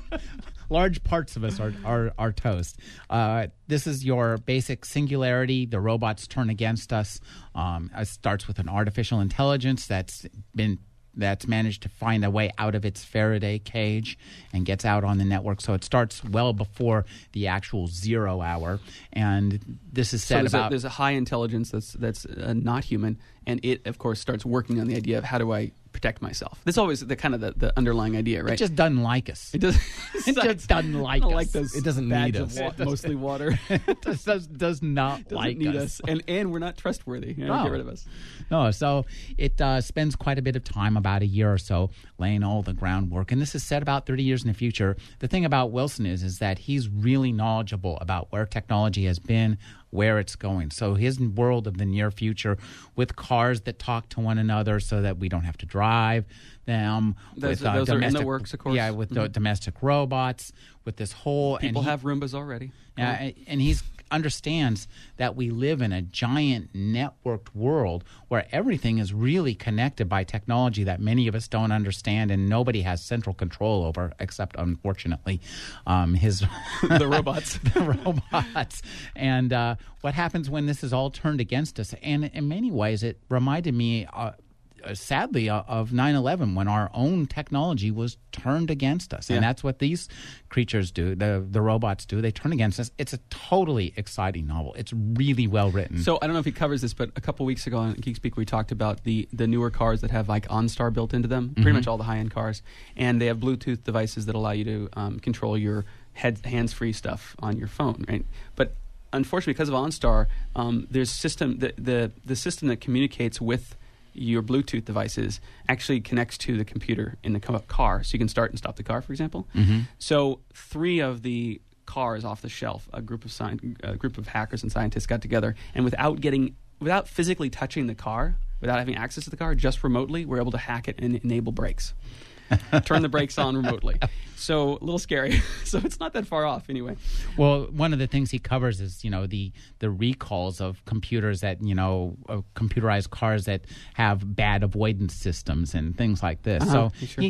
Large parts of us are are, are toast. Uh, this is your basic singularity. The robots turn against us. Um, it starts with an artificial intelligence that's been. That's managed to find a way out of its Faraday cage and gets out on the network. So it starts well before the actual zero hour. And this is So said there's, about... a, there's a high intelligence that's that's uh, not human, and it, of course, starts working on the idea of how do I protect myself. That's always the kind of the, the underlying idea, right? It just doesn't like us. It does. It just doesn't like I don't us. like those. It doesn't bags need of us. wa- It doesn't- mostly water. It does, does, does not Doesn't like need us. us, and and we're not trustworthy. You know, No. Get rid of us. No, so it uh, spends quite a bit of time, about a year or so, laying all the groundwork. And this is set about thirty years in the future. The thing about Wilson is, is that he's really knowledgeable about where technology has been, where it's going. So his world of the near future with cars that talk to one another so that we don't have to drive them. Those- with, uh, those are in the domestic, works, of course. Yeah, with the Mhm. domestic robots, with this whole... and People he- have Roombas already. Yeah, and- and he's understands that we live in a giant networked world where everything is really connected by technology that many of us don't understand and nobody has central control over, except unfortunately um, his The robots. the robots. And uh, what happens when this is all turned against us? And in many ways, it reminded me. Uh, Uh, sadly, uh, of nine eleven, when our own technology was turned against us. Yeah. And that's what these creatures do, the the robots do. They turn against us. It's a totally exciting novel. It's really well written. So I don't know if he covers this, but a couple weeks ago on Geek Speak, we talked about the, the newer cars that have like OnStar built into them, pretty much all the high-end cars. And they have Bluetooth devices that allow you to um, control your head, hands-free stuff on your phone, right? But unfortunately, because of OnStar, um, there's system the, the the system that communicates with your Bluetooth devices actually connects to the computer in the ca- car, so you can start and stop the car, for example. Mm-hmm. So three of the cars off the shelf, a group of sci- a group of hackers and scientists got together, and without getting, without physically touching the car, without having access to the car, just remotely, we're able to hack it and enable brakes. Turn the brakes on remotely. So a little scary. So it's not that far off anyway. Well, one of the things he covers is, you know, the the recalls of computers that, you know, uh, computerized cars that have bad avoidance systems and things like this. Uh-huh, so sure. he, he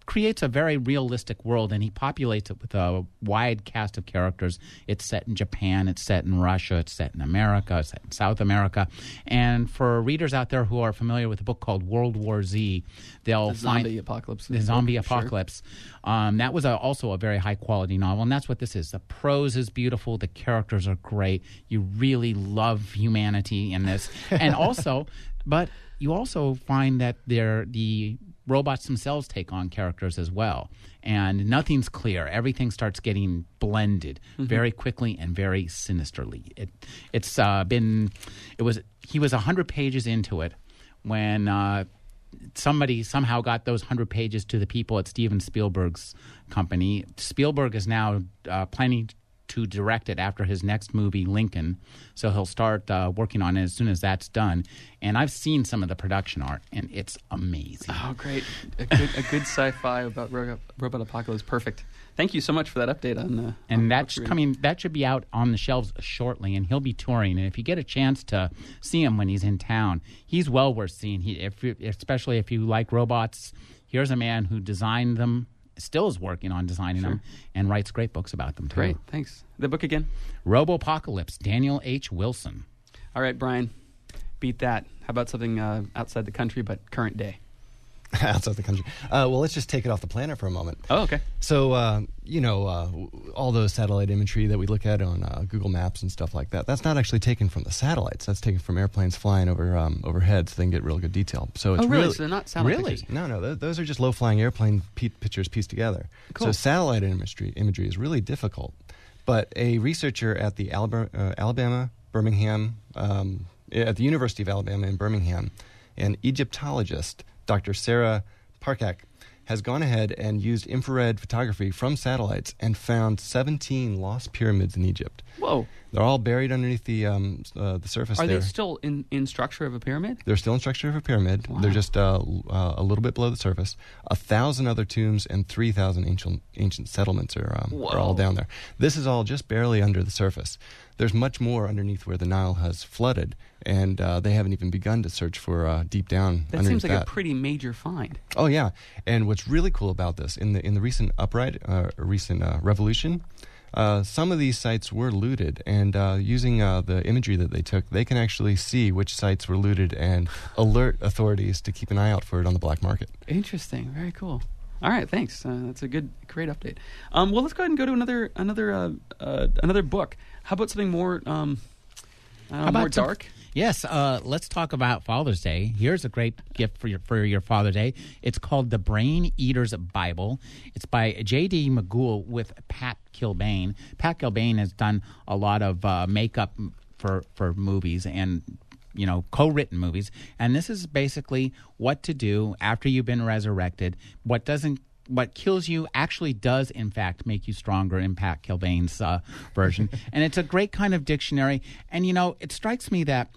creates a very realistic world, and he populates it with a wide cast of characters. It's set in Japan, it's set in Russia, it's set in America, it's set in South America. And for readers out there who are familiar with a book called World War Z, they'll The find zombie apocalypse. the zombie Sure. apocalypse. Um, that was a, also a very high quality novel, and that's what this is. The prose is beautiful, the characters are great. You really love humanity in this, and also, but you also find that they're the robots themselves take on characters as well, and nothing's clear. Everything starts getting blended Mm-hmm. very quickly and very sinisterly. It, it's uh, been, it was he was a hundred pages into it when uh, somebody somehow got those hundred pages to the people at Steven Spielberg's company. Spielberg is now uh, planning to direct it after his next movie, Lincoln. So he'll start uh, working on it as soon as that's done. And I've seen some of the production art, and it's amazing. Oh, great. A good, a good sci-fi about ro- robot apocalypse. Perfect. Thank you so much for that update on uh, on And the that's books you're reading. coming. That should be out on the shelves shortly, and he'll be touring. And if you get a chance to see him when he's in town, he's well worth seeing. He, if you, especially if you like robots, here's a man who designed them, still is working on designing Sure. them, and writes great books about them too. Great. Thanks. The book again? Robopocalypse, Daniel H. Wilson. All right, Brian. Beat that. How about something uh, outside the country but current day? outside the country. Uh, well, let's just take it off the planet for a moment. Oh, okay. So, uh, you know, uh, all those satellite imagery that we look at on uh, Google Maps and stuff like that, that's not actually taken from the satellites. That's taken from airplanes flying over um, overhead so they can get real good detail. So it's Oh, really? really So they're not satellite Really? pictures? no, no, th- those are just low-flying airplane pe- pictures pieced together. Cool. So satellite imagery, imagery is really difficult. But a researcher at the Alabama, uh, Alabama Birmingham, um, at the University of Alabama in Birmingham, an Egyptologist, Doctor Sarah Parkak, has gone ahead and used infrared photography from satellites and found seventeen lost pyramids in Egypt. Whoa. They're all buried underneath the um, uh, the surface Are there. they still in, in structure of a pyramid? They're still in structure of a pyramid. Wow. They're just uh, l- uh, a little bit below the surface. A thousand other tombs and three thousand ancient ancient settlements are um, are all Whoa. down there. This is all just barely under the surface. There's much more underneath where the Nile has flooded, and uh, they haven't even begun to search for uh, deep down That underneath seems like that. a pretty major find. Oh yeah, and what's really cool about this in the in the recent uprising, uh, recent uh, revolution, uh, some of these sites were looted, and uh, using uh, the imagery that they took, they can actually see which sites were looted and alert authorities to keep an eye out for it on the black market. Interesting. Very cool. All right, thanks. Uh, that's a good, great update. Um, well, let's go ahead and go to another, another, uh, uh, another book. How about something more, um, I don't know, How about more some- dark? Yes, uh, let's talk about Father's Day. Here's a great gift for your for your Father's Day. It's called The Brain Eater's Bible. It's by J D. McGool with Pat Kilbane. Pat Kilbane has done a lot of uh, makeup for for movies and, you know, co-written movies. And this is basically what to do after you've been resurrected. What doesn't What kills you actually does, in fact, make you stronger in Pat Kilbane's uh, version. And it's a great kind of dictionary. And, you know, it strikes me that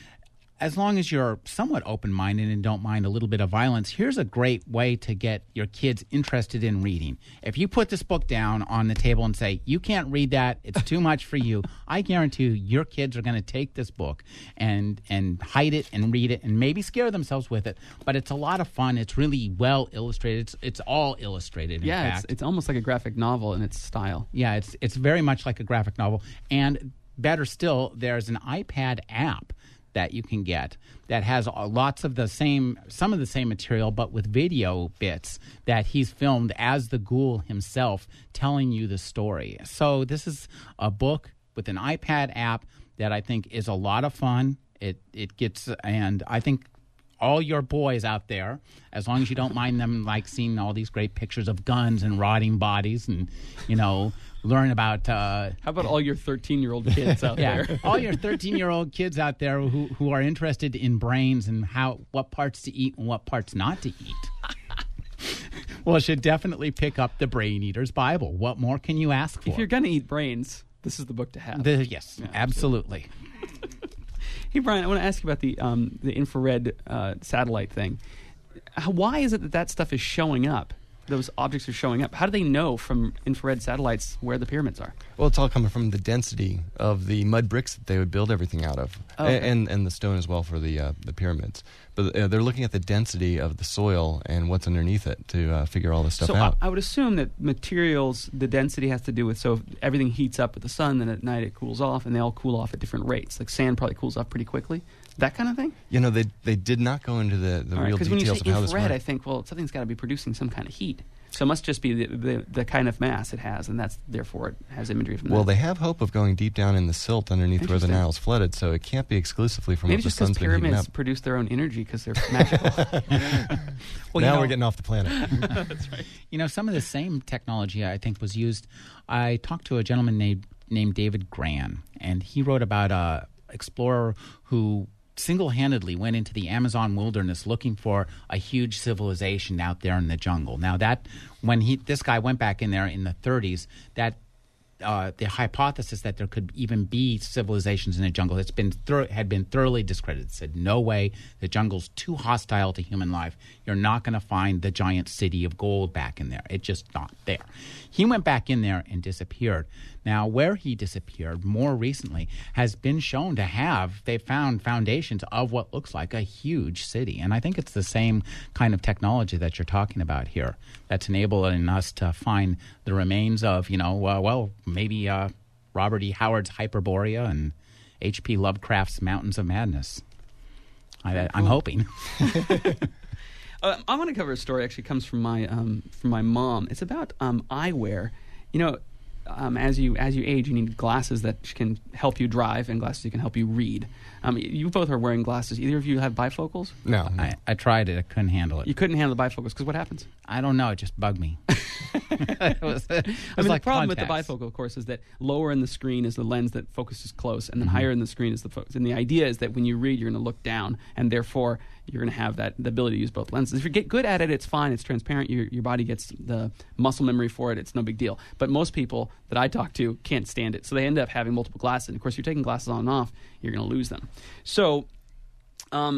as long as you're somewhat open-minded and don't mind a little bit of violence, here's a great way to get your kids interested in reading. If you put this book down on the table and say, you can't read that, it's too much for you, I guarantee you your kids are going to take this book and and hide it and read it and maybe scare themselves with it. But it's a lot of fun. It's really well illustrated. It's, it's all illustrated, in Yeah, fact. it's, it's almost like a graphic novel in its style. Yeah, it's it's very much like a graphic novel. And better still, there's an iPad app that you can get that has uh, lots of the same, some of the same material, but with video bits that he's filmed as the ghoul himself telling you the story. So this is a book with an iPad app that I think is a lot of fun. It it gets, and I think all your boys out there, as long as you don't mind them like seeing all these great pictures of guns and rotting bodies and, you know, learn about uh, How about all your thirteen-year-old kids out yeah, there? all your thirteen-year-old kids out there who, who are interested in brains and how what parts to eat and what parts not to eat. Well, should definitely pick up the Brain Eater's Bible. What more can you ask for? If you're going to eat brains, this is the book to have. The- yes, Yeah, absolutely. Hey, Brian, I want to ask you about the um, the infrared uh, satellite thing. How, why is it that that stuff is showing up those objects are showing up? How do they know from infrared satellites where the pyramids are? Well, it's all coming from the density of the mud bricks that they would build everything out of, Oh, okay. and and the stone as well for the uh, the pyramids. But uh, they're looking at the density of the soil and what's underneath it to uh, figure all this stuff so out. I, I would assume that materials, the density has to do with, so if everything heats up with the sun, then at night it cools off, and they all cool off at different rates. Like sand probably cools off pretty quickly. That kind of thing? You know, they they did not go into the, the All right, real because when you details say of how this infrared, works. I think, well, something's got to be producing some kind of heat. So it must just be the, the, the kind of mass it has, and that's therefore it has imagery from Well, that. they have hope of going deep down in the silt underneath where the Interesting. Nile's flooded, so it can't be exclusively from Maybe what the just because sun's been heating pyramids up. produce their own energy because they're magical. Well, now you know, we're getting off the planet. That's right. You know, some of the same technology I think was used. I talked to a gentleman named named David Gran, and he wrote about a explorer who single-handedly went into the Amazon wilderness looking for a huge civilization out there in the jungle. Now that when he this guy went back in there in the thirties, that uh, the hypothesis that there could even be civilizations in the jungle it's been thor- had been thoroughly discredited. It said no way, the jungle's too hostile to human life. You're not going to find the giant city of gold back in there. It's just not there. He went back in there and disappeared. Now, where he disappeared more recently has been shown to have, they found foundations of what looks like a huge city. And I think it's the same kind of technology that you're talking about here that's enabling us to find the remains of, you know, uh, well, maybe uh, Robert E. Howard's Hyperborea and H P Lovecraft's Mountains of Madness. I, I'm hoping. Uh, I want to cover a story. Actually, comes from my um, from my mom. It's about um, eyewear. You know, um, as you as you age, you need glasses that can help you drive and glasses that can help you read. Um, you both are wearing glasses. Either of you have bifocals? No, no. I, I tried it. I couldn't handle it. You couldn't handle the bifocals because what happens? I don't know. It just bugged me. it was, it was I mean, like the problem contacts. with the bifocal, of course, is that lower in the screen is the lens that focuses close, and then Mm-hmm. higher in the screen is the focus. And the idea is that when you read, you're going to look down, and therefore you're going to have that the ability to use both lenses. If you get good at it, it's fine. It's transparent. Your your body gets the muscle memory for it. It's no big deal. But most people that I talk to can't stand it, so they end up having multiple glasses. And of course, you're taking glasses on and off, you're going to lose them. So, um,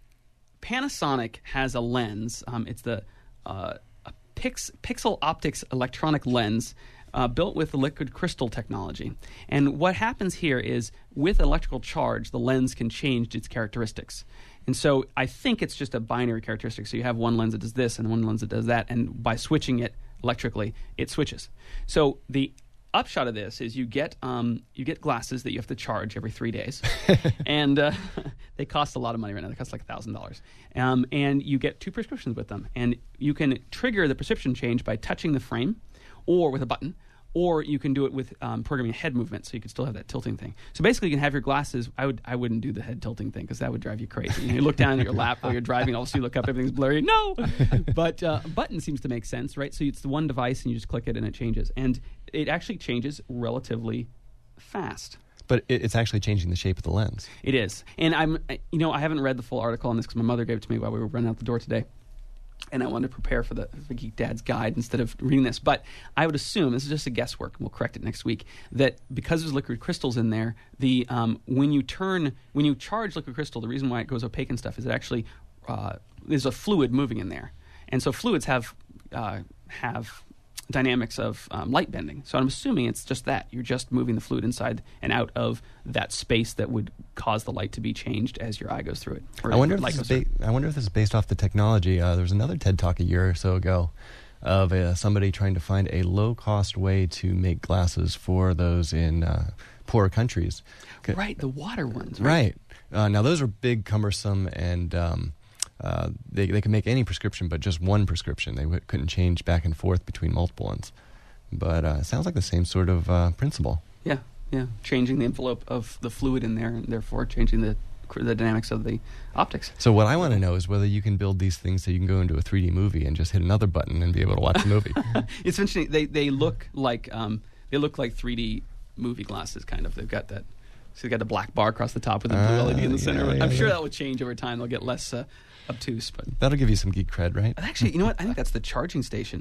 Panasonic has a lens. Um, it's the uh, a Pix, Pixel Optics electronic lens uh, built with the liquid crystal technology. And what happens here is with electrical charge, the lens can change its characteristics. And so I think it's just a binary characteristic. So you have one lens that does this and one lens that does that. And by switching it electrically, it switches. So the upshot of this is you get um, you get glasses that you have to charge every three days, and uh, they cost a lot of money right now. They cost like a thousand dollars, um, and you get two prescriptions with them, and you can trigger the prescription change by touching the frame, or with a button, or you can do it with um, programming a head movement, so you can still have that tilting thing. So basically, you can have your glasses. I would I wouldn't do the head tilting thing because that would drive you crazy. You, know, you look down at your lap while you're driving, all of a sudden you look up, everything's blurry. No, but uh, a button seems to make sense, right? So it's the one device, and you just click it, and it changes, and it actually changes relatively fast. But it, it's actually changing the shape of the lens. It is, and I'm you know I haven't read the full article on this because my mother gave it to me while we were running out the door today. And I wanted to prepare for the, the Geek Dad's Guide instead of reading this. But I would assume, this is just a guesswork, and we'll correct it next week, that because there's liquid crystals in there, the um, when you turn, when you charge liquid crystal, the reason why it goes opaque and stuff is it actually, uh, there's a fluid moving in there. And so fluids have uh, have dynamics of um, light bending. So I'm assuming it's just that. You're just moving the fluid inside and out of that space that would cause the light to be changed as your eye goes through it. Or I wonder if light this is goes through ba- I wonder if this is based off the technology. Uh, there was another TED Talk a year or so ago of uh, somebody trying to find a low-cost way to make glasses for those in uh, poorer countries. C- Right, the water ones. Right. Right. Uh, now, those are big, cumbersome, and um, uh, they, they could make any prescription, but just one prescription. They w- couldn't change back and forth between multiple ones. But uh, it sounds like the same sort of uh, principle. Yeah, yeah. Changing the envelope of the fluid in there, and therefore changing the the dynamics of the optics. So what I want to know is whether you can build these things so you can go into a three D movie and just hit another button and be able to watch the movie. It's interesting. They they look like um, they look like three D movie glasses, kind of. They've got that. So they've got the black bar across the top with the blue Ah, L E D in the yeah, center. yeah, I'm sure yeah. that will change over time. They'll get less uh, obtuse, but That'll give you some geek cred, right? actually, you know what? I think that's the charging station.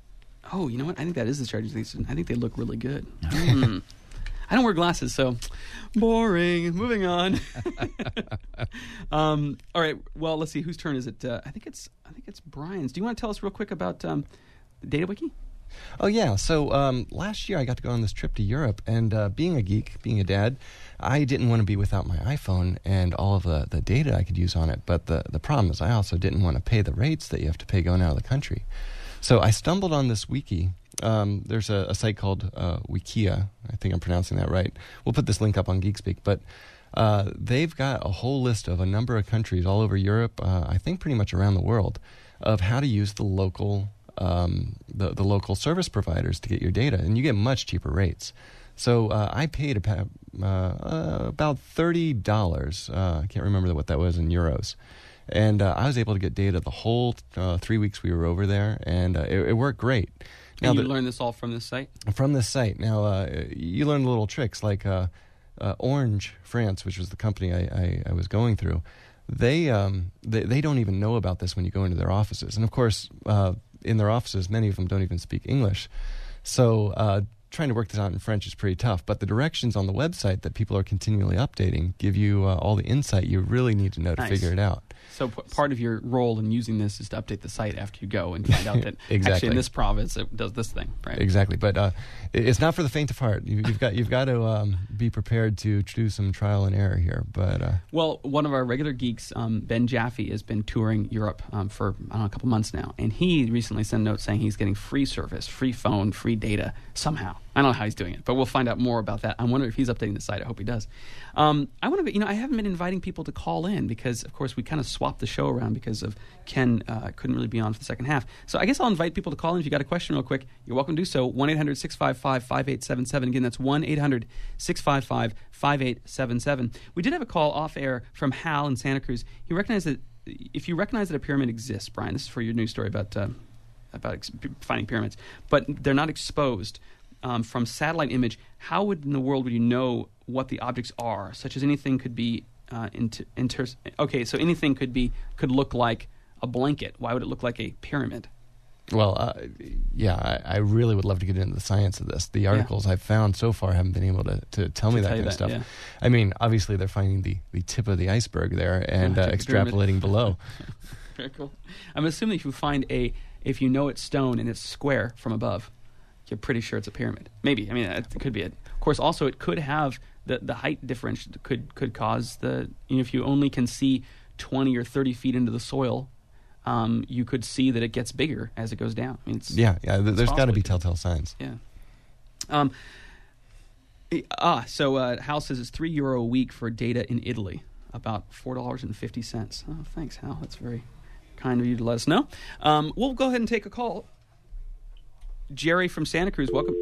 Oh, you know what? I think that is the charging station. I think they look really good. Hmm. I don't wear glasses, so boring. Moving on. um, all right. Well, let's see. Whose turn is it? Uh, I think it's. I think it's Brian's. Do you want to tell us real quick about um, DataWiki? Oh, yeah. So um, last year I got to go on this trip to Europe, and uh, being a geek, being a dad, I didn't want to be without my iPhone and all of the, the data I could use on it. But the, the problem is I also didn't want to pay the rates that you have to pay going out of the country. So I stumbled on this wiki. Um, there's a, a site called uh, Wikia. I think I'm pronouncing that right. We'll put this link up on GeekSpeak. But uh, they've got a whole list of a number of countries all over Europe, uh, I think pretty much around the world, of how to use the local um, the, the local service providers to get your data. And you get much cheaper rates. So uh, I paid about, uh, uh, about thirty dollars. Uh, I can't remember what that was in euros. And uh, I was able to get data the whole uh, three weeks we were over there, and uh, it, it worked great. Now, and you the, learned this all from this site? From this site. Now, uh, you learn little tricks like uh, uh, Orange France, which was the company I, I, I was going through. They, um, they they don't even know about this when you go into their offices. And, of course, uh, in their offices, many of them don't even speak English. So uh, trying to work this out in French is pretty tough. But the directions on the website that people are continually updating give you uh, all the insight you really need to know to Nice. figure it out. So p- part of your role in using this is to update the site after you go and find out that Exactly. actually in this province it does this thing, right? Exactly, but uh, it- it's not for the faint of heart. You, you've got you've got to um, be prepared to do some trial and error here. But uh, Well, one of our regular geeks, um, Ben Jaffe, has been touring Europe um, for I don't know, a couple months now, and he recently sent a note saying he's getting free service, free phone, free data somehow. I don't know how he's doing it, but we'll find out more about that. I'm wondering if he's updating the site. I hope he does. Um, I want to, be, you know, I haven't been inviting people to call in because, of course, we kind of swapped the show around because of Ken uh, couldn't really be on for the second half. So I guess I'll invite people to call in. If you got a question real quick, you're welcome to do so. one eight hundred six five five five eight seven seven. Again, that's one eight hundred six five five five eight seven seven. We did have a call off air from Hal in Santa Cruz. He recognized that if you recognize that a pyramid exists, Brian, this is for your news story about uh, about ex- finding pyramids, but they're not exposed um, from satellite image, how would in the world would you know what the objects are? Such as anything could be uh, inter, inter okay, so anything could be could look like a blanket. Why would it look like a pyramid? Well, uh, yeah, I, I really would love to get into the science of this. The articles yeah. I've found so far haven't been able to, to tell to me that tell kind that, of stuff. Yeah. I mean, obviously they're finding the, the tip of the iceberg there and Yeah, uh, extrapolating below. Very cool. I'm assuming if you find a, if you know it's stone and it's square from above, you're pretty sure it's a pyramid. Maybe. I mean, it could be it. Of course, also it could have the, the height difference could could cause the, you know, if you only can see twenty or thirty feet into the soil, um, you could see that it gets bigger as it goes down. I mean, it's, yeah, yeah. Th- there's got to be possible. telltale signs. Yeah. Um. Ah, so uh, Hal says it's three euro a week for data in Italy, about four dollars and fifty cents. Oh, thanks, Hal. That's very kind of you to let us know. Um, we'll go ahead and take a call. Jerry from Santa Cruz, welcome.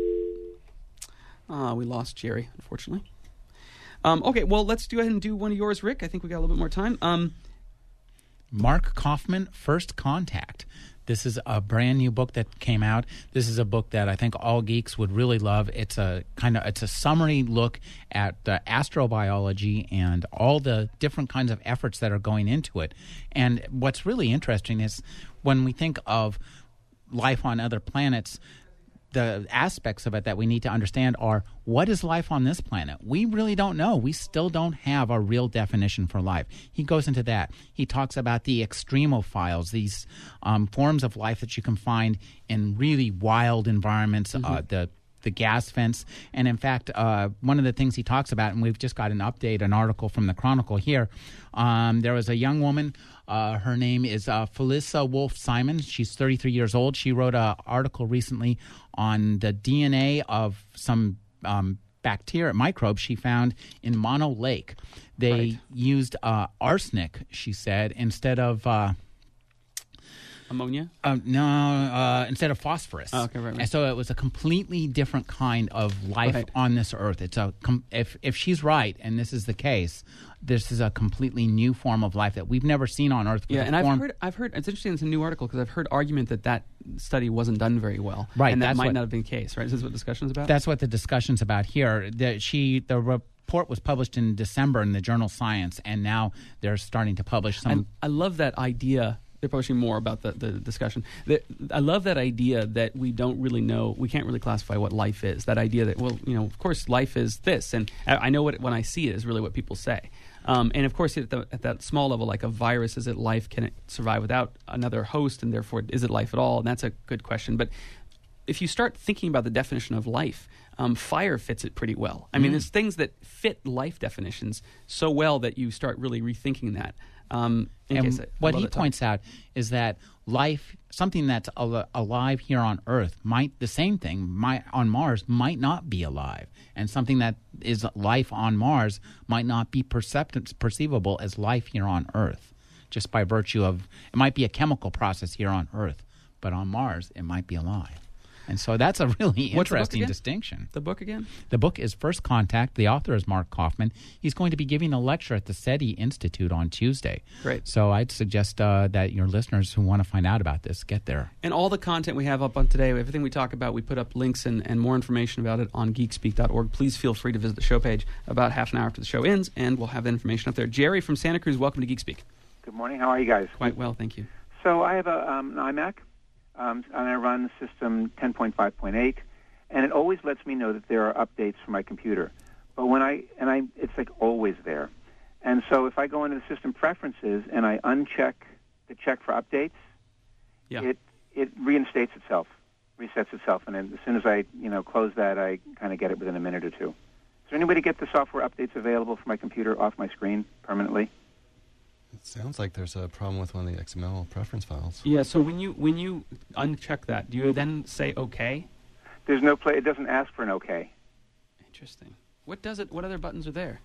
Ah, we lost Jerry, unfortunately. Um, okay, well, let's go ahead and do one of yours, Rick. I think we got a little bit more time. Um, Mark Kaufman, First Contact. This is a brand new book that came out. This is a book that I think all geeks would really love. It's a kind of it's a summary look at uh, astrobiology and all the different kinds of efforts that are going into it. And what's really interesting is when we think of life on other planets, the aspects of it that we need to understand are, what is life on this planet? We really don't know. We still don't have a real definition for life. He goes into that. He talks about the extremophiles, these um, forms of life that you can find in really wild environments, mm-hmm. uh, the the gas fence. And in fact, uh, one of the things he talks about, and we've just got an update, an article from the Chronicle here, um, there was a young woman, uh, her name is uh, Felissa Wolf-Simon. She's thirty-three years old. She wrote an article recently on the D N A of some um, bacteria, microbes she found in Mono Lake. They right. used uh, arsenic, she said, instead of... Uh, ammonia? Uh, no, uh, instead of phosphorus. Oh, okay, right, right. And so it was a completely different kind of life Right. on this earth. It's a com- if if she's right, and this is the case, this is a completely new form of life that we've never seen on Earth. Yeah, with and a I've form- heard, I've heard, it's interesting, it's a new article, because I've heard argument that that study wasn't done very well. Right, And that that's might what- not have been the case, right? Is this what discussion's about? That's what the discussion's about here. That she the report was published in December in the journal Science, and now they're starting to publish some. And I love that idea. They're publishing more about the, the discussion. The, I love that idea that we don't really know, we can't really classify what life is. That idea that, well, you know, of course life is this, and I, I know what when I see it is really what people say. Um, and of course, at, the, at that small level, like a virus, is it life? Can it survive without another host? And therefore, is it life at all? And that's a good question. But if you start thinking about the definition of life, um, fire fits it pretty well. I mean, Mm. there's things that fit life definitions so well that you start really rethinking that. Um, in And case I- I what love he that topic. points out is that life, something that's al- alive here on Earth, might the same thing might on Mars might not be alive, and something that is life on Mars might not be percept- perceivable as life here on Earth, just by virtue of it might be a chemical process here on Earth, but on Mars it might be alive. And so that's a really What's the book interesting again? distinction. The book again? The book is First Contact. The author is Mark Kaufman. He's going to be giving a lecture at the SETI Institute on Tuesday. Great. So I'd suggest uh, that your listeners who want to find out about this get there. And all the content we have up on today, everything we talk about, we put up links and, and more information about it on geek speak dot org. Please feel free to visit the show page about half an hour after the show ends, and we'll have that information up there. Jerry from Santa Cruz, welcome to GeekSpeak. Good morning. How are you guys? Quite well, thank you. So I have a, um, an iMac, um, and I run system ten point five point eight, and it always lets me know that there are updates for my computer. But when I and I, it's like always there. And so if I go into the system preferences and I uncheck the check for updates, Yeah. it it reinstates itself, resets itself, and then as soon as I you know close that, I kind of get it within a minute or two. Is there any way to get the software updates available for my computer off my screen permanently? It sounds like there's a problem with one of the X M L preference files. Yeah, so when you when you uncheck that, do you then say OK? There's no play. It doesn't ask for an OK. Interesting. What does it? What other buttons are there?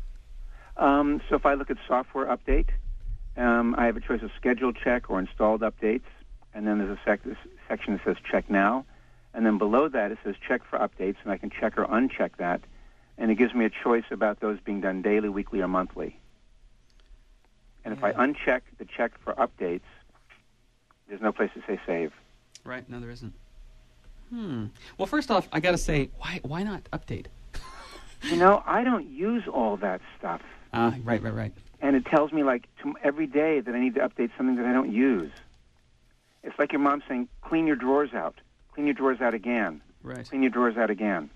Um, so if I look at software update, um, I have a choice of scheduled check or installed updates, and then there's a sec- section that says check now, and then below that it says check for updates, and I can check or uncheck that, and it gives me a choice about those being done daily, weekly, or monthly. And if I uncheck the check for updates, there's no place to say save. Right? No, there isn't. Hmm. Well, first off, I got to say, why why not update? You know, I don't use all that stuff. Ah, right, right, right. And it tells me, like, to, every day that I need to update something that I don't use. It's like your mom saying, clean your drawers out. Clean your drawers out again. Right. Clean your drawers out again.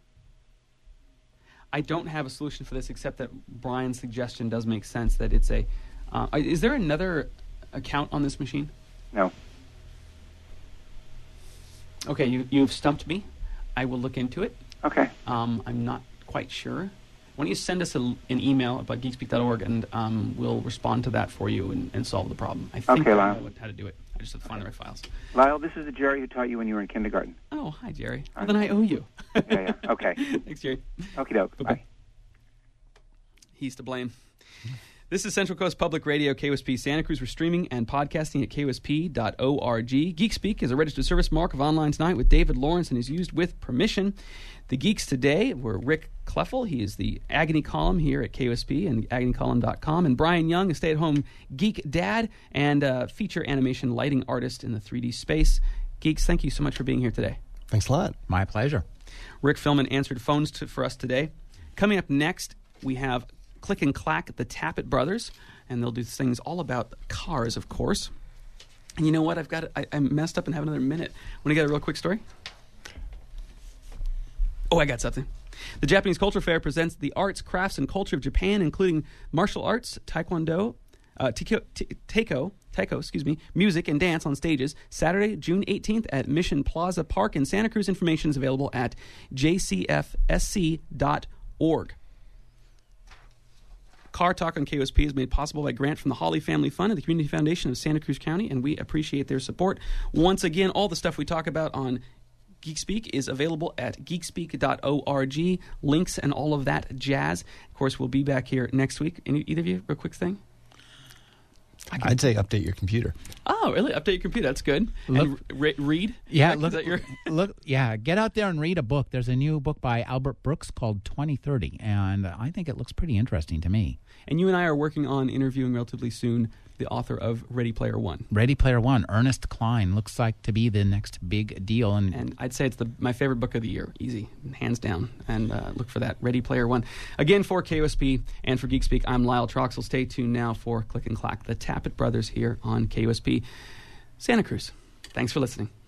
I don't have a solution for this except that Brian's suggestion does make sense, that it's a... Uh, is there another account on this machine? No. Okay, you, you've stumped me. I will look into it. Okay. Um, I'm not quite sure. Why don't you send us a, an email about geek speak dot org, and um, we'll respond to that for you and, and solve the problem. I think Okay, I Lyle. know what, how to do it. I just have to find the right files. Lyle, this is the Jerry who taught you when you were in kindergarten. Oh, hi, Jerry. Well, then I owe you. Yeah, yeah. Okay. Thanks, Jerry. Okie doke. Bye-bye. Bye. He's to blame. This is Central Coast Public Radio, K O S P Santa Cruz. We're streaming and podcasting at K O S P dot org. GeekSpeak is a registered service mark of Online Tonight with David Lawrence and is used with permission. The geeks today were Rick Kleffel. He is the Agony Column here at K O S P and agony column dot com. And Brian Young, a stay-at-home geek dad and uh, feature animation lighting artist in the three D space. Geeks, thank you so much for being here today. Thanks a lot. My pleasure. Rick Philman answered phones to, for us today. Coming up next, we have Click and Clack, the Tappet Brothers, and they'll do things all about cars, of course. And you know what? I've got I, I messed up and have another minute. Want to get a real quick story? Oh, I got something. The Japanese Culture Fair presents the arts, crafts, and culture of Japan, including martial arts, taekwondo, uh, tiko, t- taiko, taiko, excuse me, music and dance on stages. Saturday, June eighteenth at Mission Plaza Park in Santa Cruz. Information is available at j c f s c dot org. Car Talk on K O S P is made possible by a grant from the Hawley Family Fund and the Community Foundation of Santa Cruz County, and we appreciate their support. Once again, all the stuff we talk about on GeekSpeak is available at geek speak dot org. Links and all of that jazz. Of course, we'll be back here next week. Any, either of you, a quick thing? I'd say update your computer. Oh, really? Update your computer. That's good. Look- and re- read? Yeah, Rick, look, is that your... look, yeah, get out there and read a book. There's a new book by Albert Brooks called twenty thirty, and I think it looks pretty interesting to me. And you and I are working on interviewing relatively soon the author of Ready Player One. Ready Player One, Ernest Cline, looks like to be the next big deal. And, And I'd say it's the my favorite book of the year, easy, hands down. And uh, look for that, Ready Player One. Again, for K O S P and for GeekSpeak, I'm Lyle Troxel. Stay tuned now for Click and Clack, the Tappet Brothers here on K O S P Santa Cruz. Thanks for listening.